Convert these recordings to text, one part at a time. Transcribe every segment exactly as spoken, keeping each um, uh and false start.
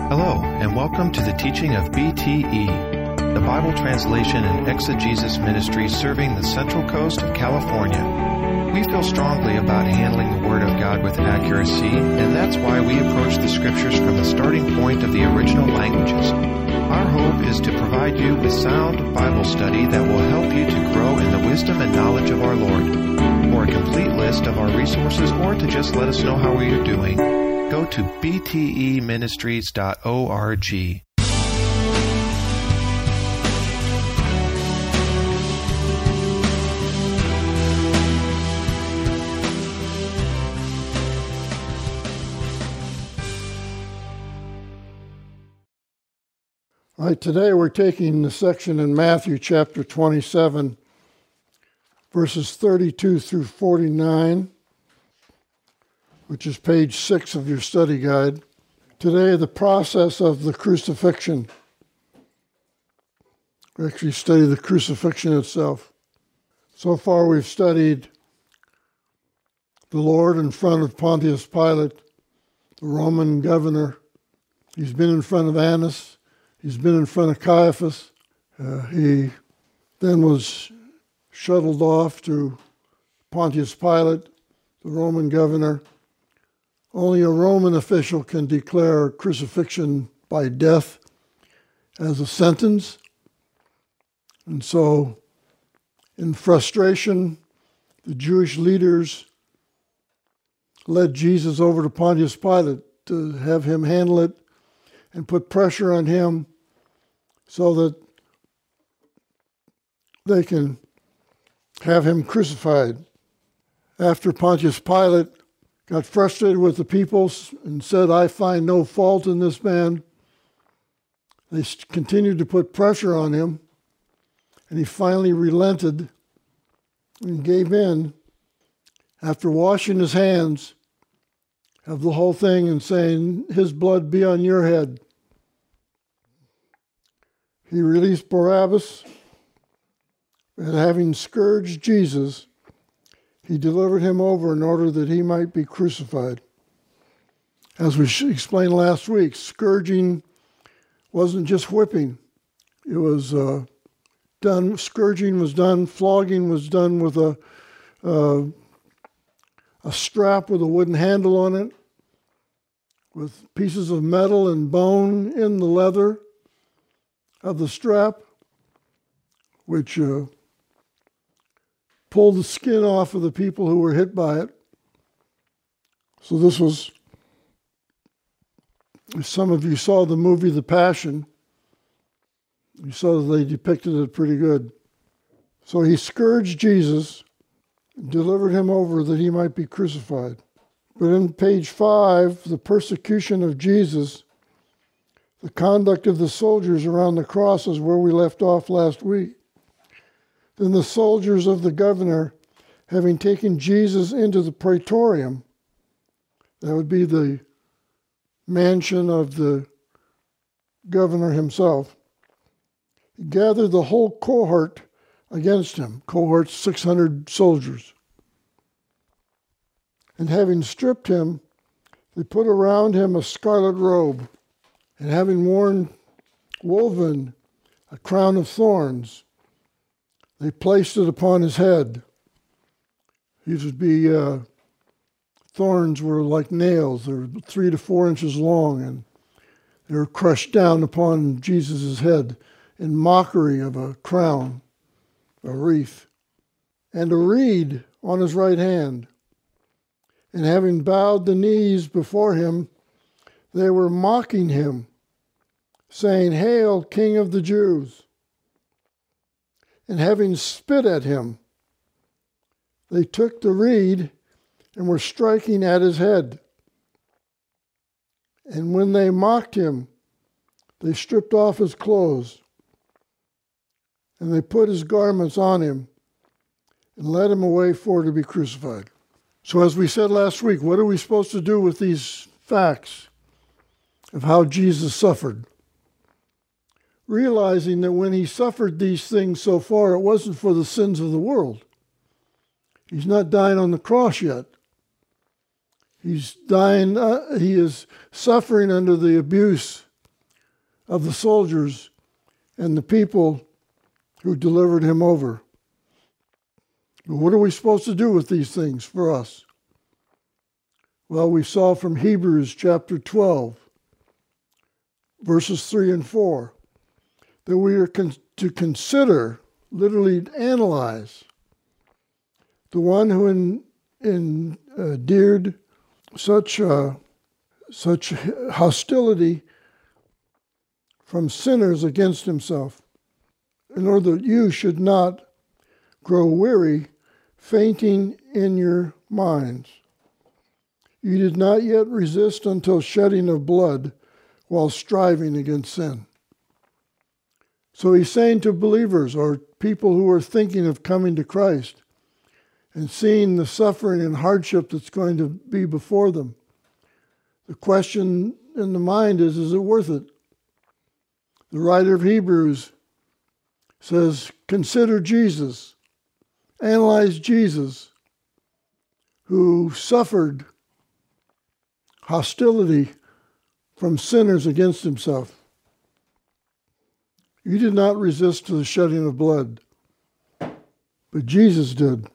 Hello, and welcome to the teaching of B T E, the Bible Translation and Exegesis Ministry serving the Central Coast of California. We feel strongly about handling the Word of God with accuracy, and that's why we approach the Scriptures from the starting point of the original languages. Our hope is to provide you with sound Bible study that will help you to grow in the wisdom and knowledge of our Lord. For a complete list of our resources or to just let us know how we are doing, go to b t e ministries dot org. All right, today we're taking the section in Matthew chapter twenty-seven, verses thirty-two through forty-nine, which is page six of your study guide. Today, the process of the crucifixion. We actually study the crucifixion itself. So far, we've studied the Lord in front of Pontius Pilate, the Roman governor. He's been in front of Annas. He's been in front of Caiaphas. Uh, he then was shuttled off to Pontius Pilate, the Roman governor. Only a Roman official can declare crucifixion by death as a sentence. And so, in frustration, the Jewish leaders led Jesus over to Pontius Pilate to have him handle it and put pressure on him so that they can have him crucified. After Pontius Pilate got frustrated with the people and said, "I find no fault in this man," they continued to put pressure on him, and he finally relented and gave in after washing his hands of the whole thing and saying, "His blood be on your head." He released Barabbas, and having scourged Jesus, he delivered him over in order that he might be crucified. As we explained last week, scourging wasn't just whipping. It was uh, done, scourging was done, flogging was done with a, uh, a strap with a wooden handle on it, with pieces of metal and bone in the leather of the strap, which uh, pulled the skin off of the people who were hit by it. So this was, if some of you saw the movie The Passion, you saw that they depicted it pretty good. So he scourged Jesus, delivered him over that he might be crucified. But in page five, the persecution of Jesus, the conduct of the soldiers around the cross is where we left off last week. Then the soldiers of the governor, having taken Jesus into the praetorium, that would be the mansion of the governor himself, gathered the whole cohort against him, cohort six hundred soldiers. And having stripped him, they put around him a scarlet robe, and having worn woven a crown of thorns, they placed it upon his head. These would be, uh, thorns were like nails. They were three to four inches long, and they were crushed down upon Jesus' head in mockery of a crown, a wreath, and a reed on his right hand. And having bowed the knees before him, they were mocking him, saying, "Hail, King of the Jews!" And having spit at him, they took the reed and were striking at his head. And when they mocked him, they stripped off his clothes, and they put his garments on him and led him away for to be crucified. So as we said last week, what are we supposed to do with these facts of how Jesus suffered? Realizing that when he suffered these things so far, it wasn't for the sins of the world. He's not dying on the cross yet. He's dying, uh, he is suffering under the abuse of the soldiers and the people who delivered him over. But what are we supposed to do with these things for us? Well, we saw from Hebrews chapter twelve, verses three and four, that we are con- to consider, literally analyze, the one who in, in, uh, endured such, uh, such hostility from sinners against himself, in order that you should not grow weary, fainting in your minds. You did not yet resist until shedding of blood while striving against sin. So he's saying to believers or people who are thinking of coming to Christ and seeing the suffering and hardship that's going to be before them, the question in the mind is, is it worth it? The writer of Hebrews says, consider Jesus, analyze Jesus, who suffered hostility from sinners against himself. You did not resist to the shedding of blood, but Jesus did.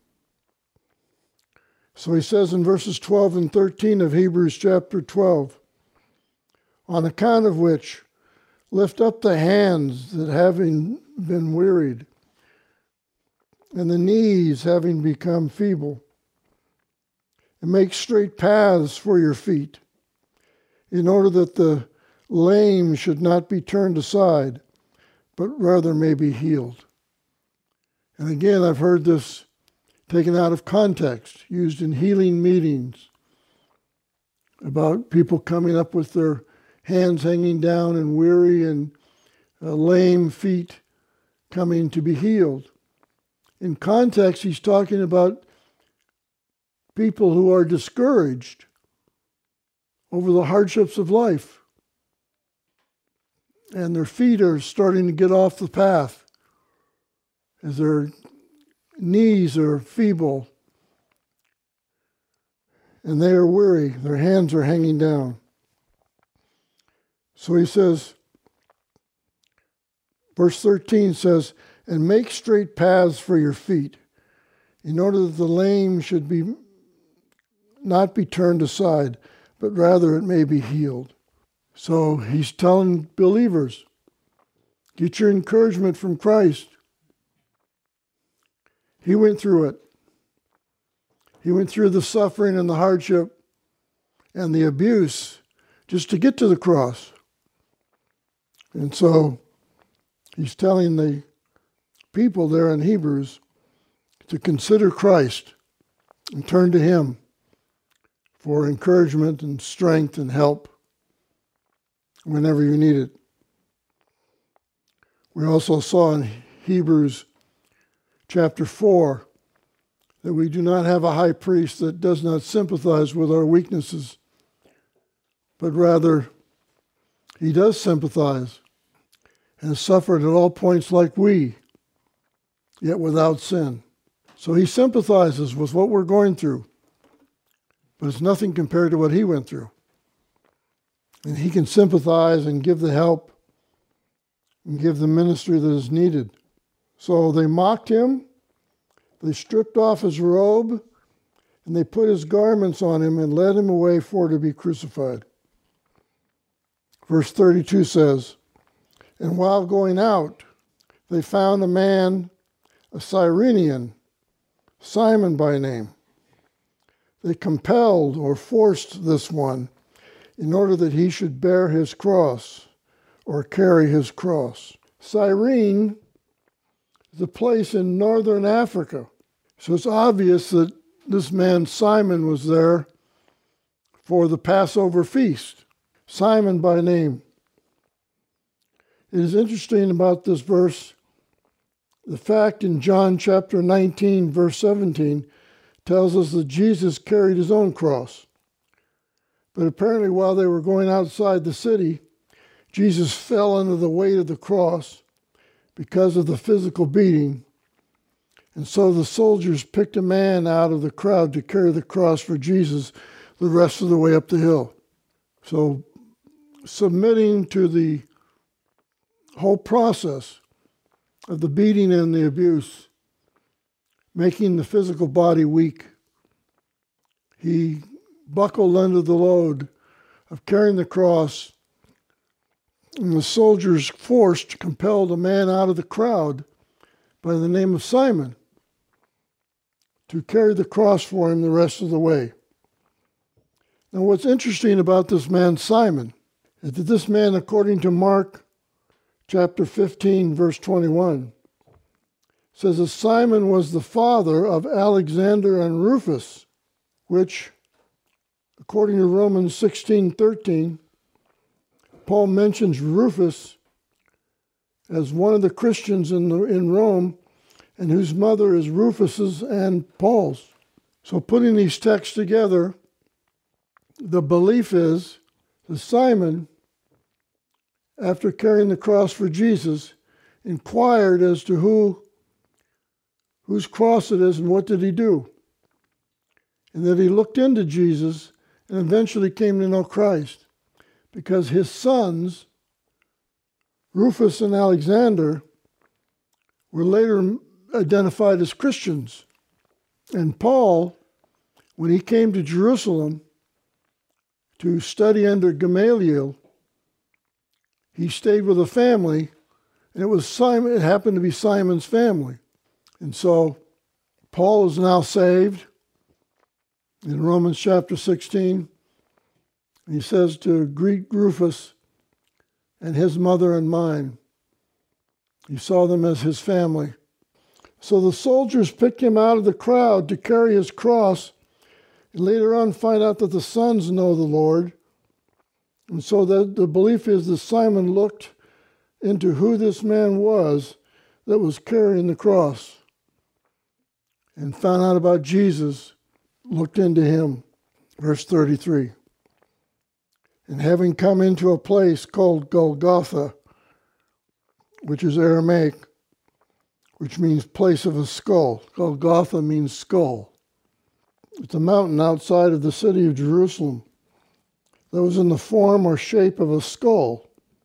So he says in verses twelve and thirteen of Hebrews chapter twelve, on account of which, lift up the hands that having been wearied, and the knees having become feeble, and make straight paths for your feet, in order that the lame should not be turned aside, but rather may be healed. And again, I've heard this taken out of context, used in healing meetings, about people coming up with their hands hanging down and weary and uh, lame feet coming to be healed. In context, he's talking about people who are discouraged over the hardships of life, and their feet are starting to get off the path as their knees are feeble and they are weary. Their hands are hanging down. So he says, verse thirteen says, and make straight paths for your feet, in order that the lame should be not be turned aside, but rather it may be healed. So he's telling believers, get your encouragement from Christ. He went through it. He went through the suffering and the hardship and the abuse just to get to the cross. And so he's telling the people there in Hebrews to consider Christ and turn to him for encouragement and strength and help whenever you need it. We also saw in Hebrews chapter four that we do not have a high priest that does not sympathize with our weaknesses, but rather he does sympathize and has suffered at all points like we, yet without sin. So he sympathizes with what we're going through, but it's nothing compared to what he went through. And he can sympathize and give the help and give the ministry that is needed. So they mocked him, they stripped off his robe, and they put his garments on him and led him away for to be crucified. Verse thirty-two says, and while going out, they found a man, a Cyrenian, Simon by name. They compelled or forced this one in order that he should bear his cross or carry his cross. Cyrene is a place in northern Africa. So it's obvious that this man Simon was there for the Passover feast. Simon by name. It is interesting about this verse, the fact in John chapter nineteen, verse seventeen, tells us that Jesus carried his own cross. But apparently while they were going outside the city, Jesus fell under the weight of the cross because of the physical beating. And so the soldiers picked a man out of the crowd to carry the cross for Jesus the rest of the way up the hill. So submitting to the whole process of the beating and the abuse, making the physical body weak. He buckled under the load of carrying the cross, and the soldiers forced, compelled a man out of the crowd by the name of Simon to carry the cross for him the rest of the way. Now, what's interesting about this man, Simon, is that this man, according to Mark chapter fifteen, verse twenty-one, says that Simon was the father of Alexander and Rufus, which, according to Romans sixteen thirteen, Paul mentions Rufus as one of the Christians in, the, in Rome, and whose mother is Rufus's and Paul's. So putting these texts together, the belief is that Simon, after carrying the cross for Jesus, inquired as to who, whose cross it is and what did he do. And that he looked into Jesus and eventually came to know Christ, because his sons, Rufus and Alexander, were later identified as Christians. And Paul, when he came to Jerusalem to study under Gamaliel, he stayed with a family, and it was Simon. It happened to be Simon's family. And so Paul is now saved in Romans chapter sixteen. He says to greet Rufus and his mother and mine. He saw them as his family. So the soldiers picked him out of the crowd to carry his cross, and later on find out that the sons know the Lord. And so that the belief is that Simon looked into who this man was that was carrying the cross and found out about Jesus, looked into him. Verse thirty-three. And having come into a place called Golgotha, which is Aramaic, which means place of a skull. Golgotha means skull. It's a mountain outside of the city of Jerusalem that was in the form or shape of a skull.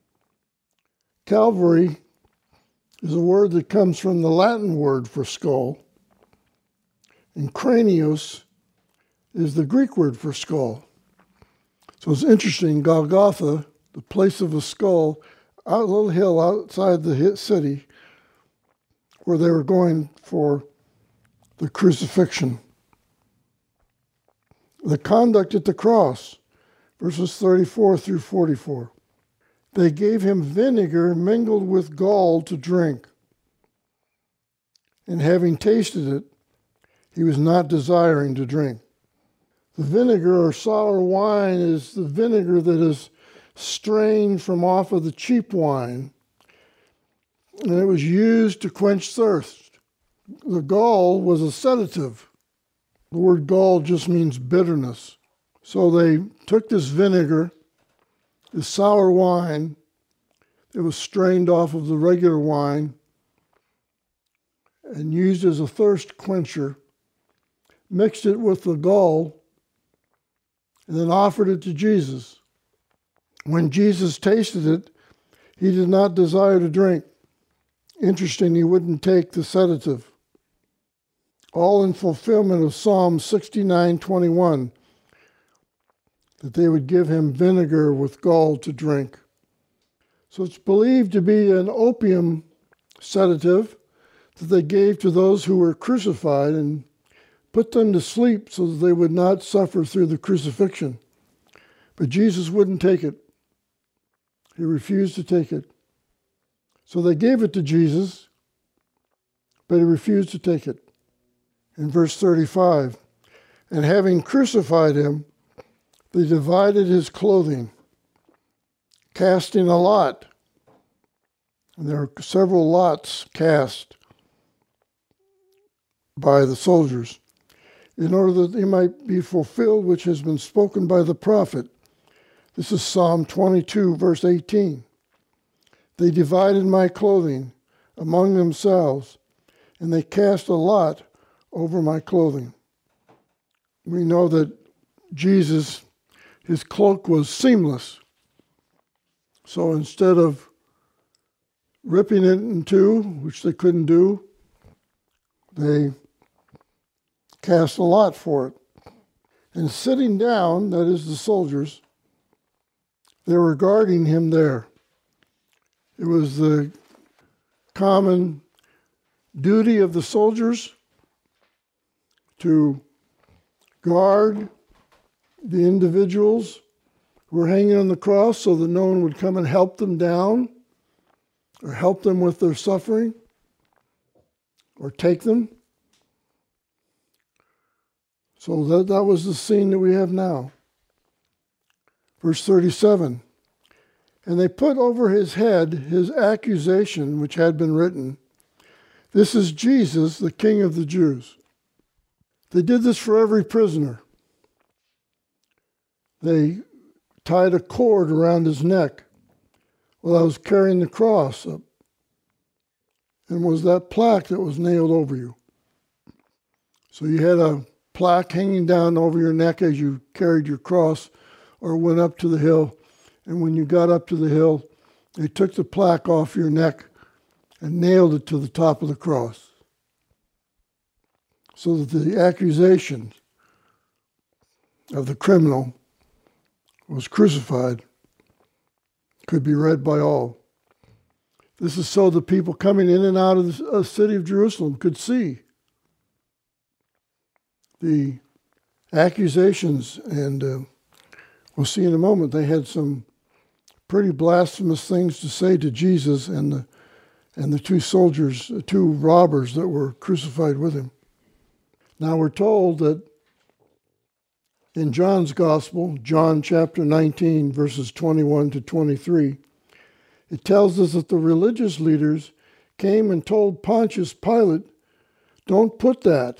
Calvary is a word that comes from the Latin word for skull, and cranios is the Greek word for skull. So it's interesting, Golgotha, the place of a skull, out a little hill outside the city where they were going for the crucifixion. The conduct at the cross, verses thirty-four through forty-four. They gave him vinegar mingled with gall to drink. And having tasted it, he was not desiring to drink. The vinegar or sour wine is the vinegar that is strained from off of the cheap wine, and it was used to quench thirst. The gall was a sedative. The word gall just means bitterness. So they took this vinegar, this sour wine, it was strained off of the regular wine and used as a thirst quencher, mixed it with the gall, and then offered it to Jesus. When Jesus tasted it, he did not desire to drink. Interesting, he wouldn't take the sedative. All in fulfillment of Psalm sixty-nine twenty-one, that they would give him vinegar with gall to drink. So it's believed to be an opium sedative that they gave to those who were crucified and put them to sleep so that they would not suffer through the crucifixion. But Jesus wouldn't take it. He refused to take it. So they gave it to Jesus, but he refused to take it. In verse thirty-five, and having crucified him, they divided his clothing, casting a lot. And there are several lots cast by the soldiers, in order that they might be fulfilled, which has been spoken by the prophet. This is Psalm twenty-two, verse eighteen. They divided my clothing among themselves, and they cast a lot over my clothing. We know that Jesus, his cloak was seamless. So instead of ripping it in two, which they couldn't do. They cast a lot for it. And sitting down, that is the soldiers, they were guarding him there. It was the common duty of the soldiers to guard the individuals who were hanging on the cross so that no one would come and help them down or help them with their suffering or take them. So that, that was the scene that we have now. Verse thirty-seven, and they put over his head his accusation, which had been written, "This is Jesus, the King of the Jews." They did this for every prisoner. They tied a cord around his neck while I was carrying the cross up. And was that plaque that was nailed over you. So you had a plaque hanging down over your neck as you carried your cross or went up to the hill. And when you got up to the hill, they took the plaque off your neck and nailed it to the top of the cross, so that the accusation of the criminal who was crucified could be read by all. This is so the people coming in and out of the city of Jerusalem could see the accusations, and uh, we'll see in a moment, they had some pretty blasphemous things to say to Jesus and the and the two soldiers, the two robbers that were crucified with him. Now we're told that in John's Gospel, John chapter nineteen, verses twenty-one to twenty-three, it tells us that the religious leaders came and told Pontius Pilate, don't put that,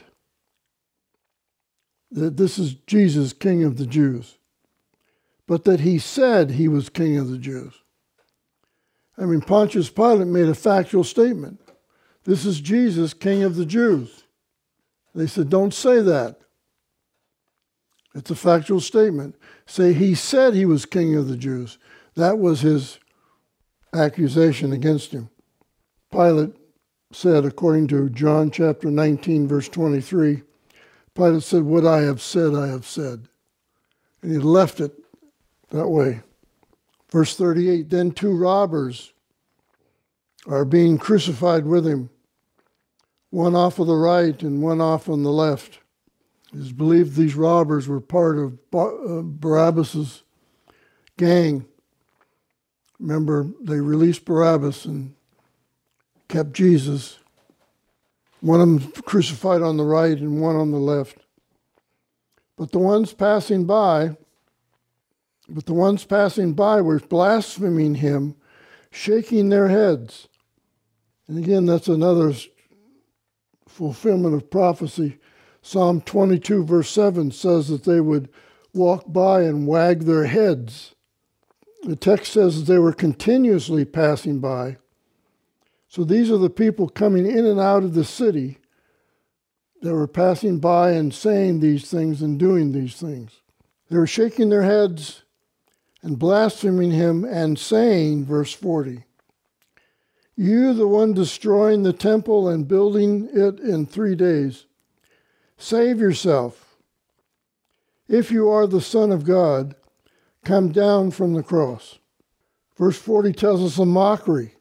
that this is Jesus, King of the Jews, but that he said he was King of the Jews. I mean, Pontius Pilate made a factual statement. This is Jesus, King of the Jews. They said, don't say that. It's a factual statement. Say he said he was King of the Jews. That was his accusation against him. Pilate said, according to John chapter nineteen, verse twenty-three, Pilate said, what I have said, I have said. And he left it that way. Verse thirty-eight, then two robbers are being crucified with him, one off of the right and one off on the left. It is believed these robbers were part of Bar- uh, Barabbas' gang. Remember, they released Barabbas and kept Jesus. One of them crucified on the right and one on the left. But the ones passing by, but the ones passing by were blaspheming him, shaking their heads. And again, that's another fulfillment of prophecy. Psalm twenty-two, verse seven says that they would walk by and wag their heads. The text says that they were continuously passing by. So these are the people coming in and out of the city that were passing by and saying these things and doing these things. They were shaking their heads and blaspheming him and saying, verse forty, you, the one destroying the temple and building it in three days, save yourself. If you are the Son of God, come down from the cross. Verse forty tells us a mockery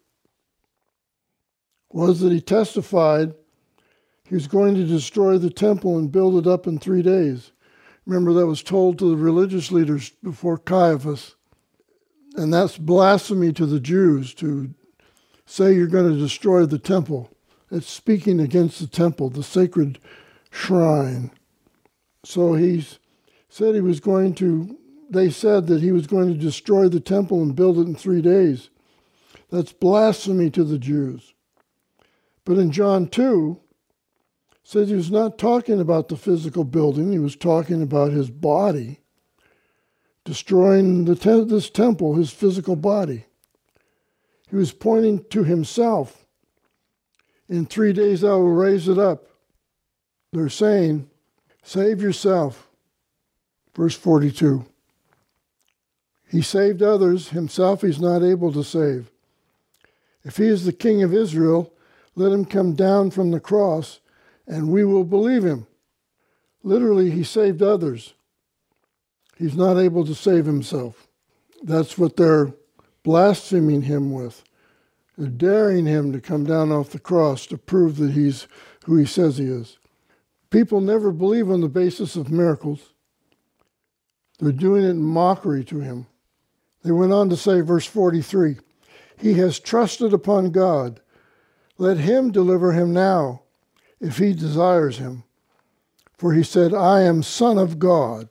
was that he testified he was going to destroy the temple and build it up in three days. Remember, that was told to the religious leaders before Caiaphas. And that's blasphemy to the Jews to say you're going to destroy the temple. It's speaking against the temple, the sacred shrine. So he said he was going to, they said that he was going to destroy the temple and build it in three days. That's blasphemy to the Jews. But in John two, it says he was not talking about the physical building. He was talking about his body, destroying the te- this temple, his physical body. He was pointing to himself. In three days I will raise it up. They're saying, save yourself. Verse forty-two. He saved others. Himself he's not able to save. If he is the King of Israel, let him come down from the cross, and we will believe him. Literally, he saved others. He's not able to save himself. That's what they're blaspheming him with. They're daring him to come down off the cross to prove that he's who he says he is. People never believe on the basis of miracles. They're doing it in mockery to him. They went on to say, verse forty-three, he has trusted upon God. Let him deliver him now, if he desires him. For he said, I am Son of God.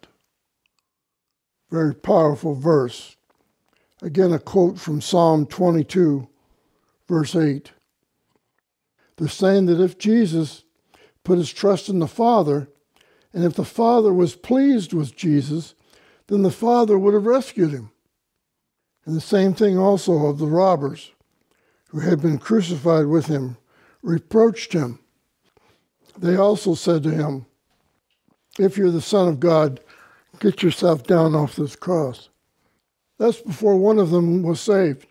Very powerful verse. Again, a quote from Psalm twenty-two, verse eight. They're saying that if Jesus put his trust in the Father, and if the Father was pleased with Jesus, then the Father would have rescued him. And the same thing also of the robbers who had been crucified with him, reproached him. They also said to him, if you're the Son of God, get yourself down off this cross. That's before one of them was saved.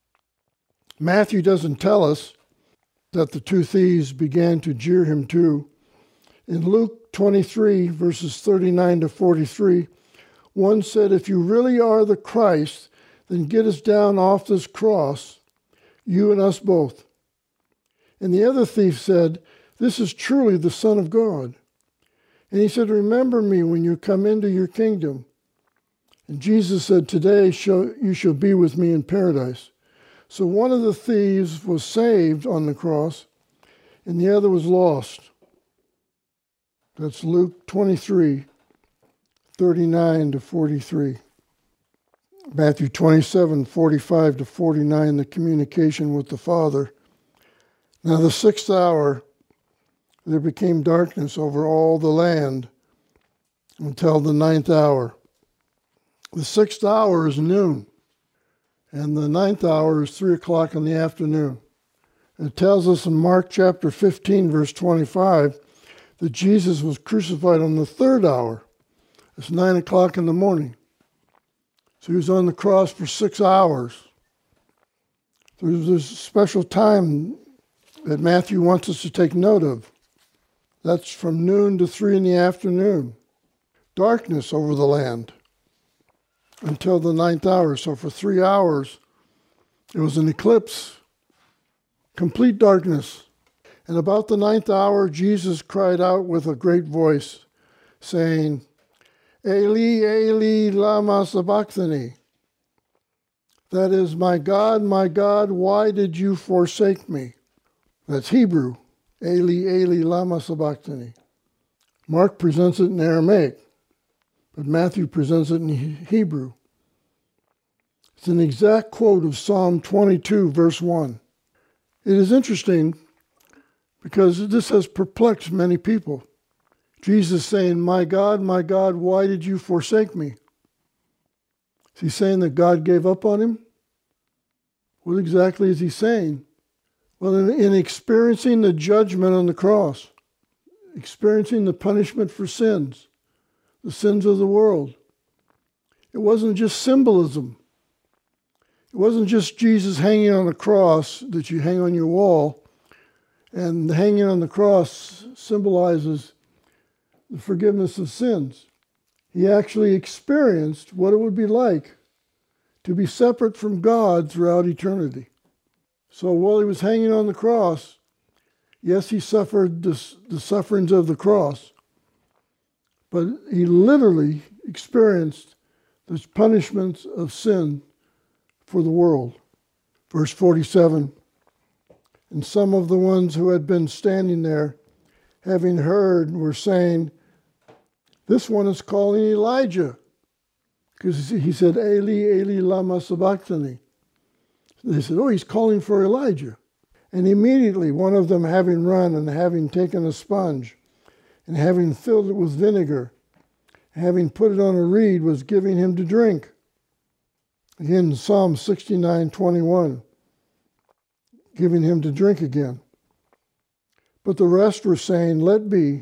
Matthew doesn't tell us that the two thieves began to jeer him too. In Luke twenty-three, verses thirty-nine to forty-three, one said, if you really are the Christ, then get us down off this cross, you and us both. And the other thief said, this is truly the Son of God. And he said, remember me when you come into your kingdom. And Jesus said, today you shall be with me in paradise. So one of the thieves was saved on the cross, and the other was lost. That's Luke twenty-three, thirty-nine to forty-three. Matthew twenty-seven, forty-five to forty-nine, the communication with the Father. Now the sixth hour, there became darkness over all the land until the ninth hour. The sixth hour is noon, and the ninth hour is three o'clock in the afternoon. It tells us in Mark chapter fifteen, verse twenty-five, that Jesus was crucified on the third hour. It's nine o'clock in the morning. So he was on the cross for six hours. There's this special time that Matthew wants us to take note of. That's from noon to three in the afternoon. Darkness over the land until the ninth hour. So for three hours, it was an eclipse, complete darkness. And about the ninth hour, Jesus cried out with a great voice, saying, Eli, Eli, lama sabachthani. That is, my God, my God, why did you forsake me? That's Hebrew. Eli, Eli, lama sabachthani. Mark presents it in Aramaic, but Matthew presents it in Hebrew. It's an exact quote of Psalm twenty-two, verse one. It is interesting because this has perplexed many people. Jesus saying, my God, my God, why did you forsake me? Is he saying that God gave up on him? What exactly is he saying? Well, in, in experiencing the judgment on the cross, experiencing the punishment for sins, the sins of the world, it wasn't just symbolism. It wasn't just Jesus hanging on a cross that you hang on your wall, and hanging on the cross symbolizes the forgiveness of sins. He actually experienced what it would be like to be separate from God throughout eternity. So while he was hanging on the cross, yes, he suffered the, the sufferings of the cross, but he literally experienced the punishments of sin for the world. Verse forty-seven, and some of the ones who had been standing there, having heard, were saying, this one is calling Elijah. Because he said, Eli, Eli, lama sabachthani. They said, oh, he's calling for Elijah. And immediately one of them, having run and having taken a sponge and having filled it with vinegar, having put it on a reed, was giving him to drink. Again, Psalm sixty-nine, twenty-one, giving him to drink again. But the rest were saying, let be.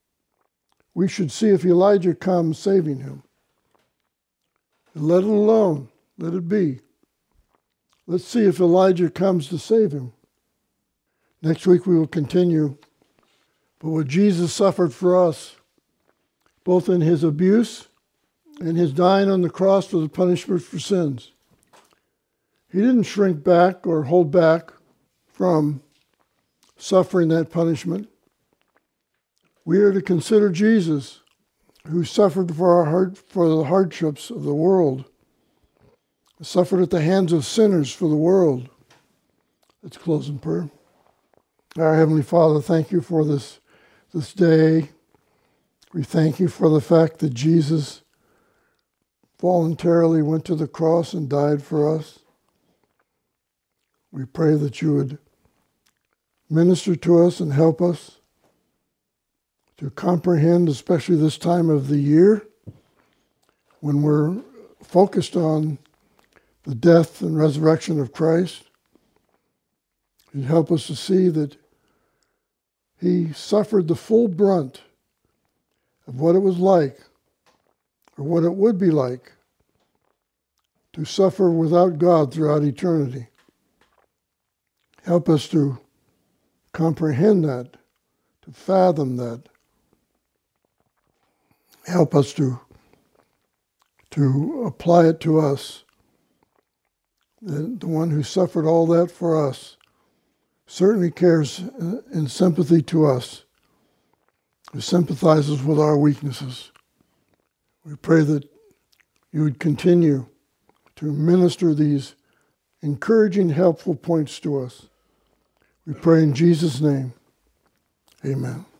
We should see if Elijah comes, saving him. Let it alone. Let it be. Let's see if Elijah comes to save him. Next week we will continue. But what Jesus suffered for us, both in his abuse and his dying on the cross for the punishment for sins. He didn't shrink back or hold back from suffering that punishment. We are to consider Jesus, who suffered for our hard, for the hardships of the world, suffered at the hands of sinners for the world. Let's close in prayer. Our Heavenly Father, thank you for this, this day. We thank you for the fact that Jesus voluntarily went to the cross and died for us. We pray that you would minister to us and help us to comprehend, especially this time of the year, when we're focused on the death and resurrection of Christ. You help us to see that he suffered the full brunt of what it was like, or what it would be like, to suffer without God throughout eternity. Help us to comprehend that, to fathom that. Help us to, to apply it to us. The, the one who suffered all that for us certainly cares in sympathy to us, who sympathizes with our weaknesses. We pray that you would continue to minister these encouraging, helpful points to us. We pray in Jesus' name. Amen.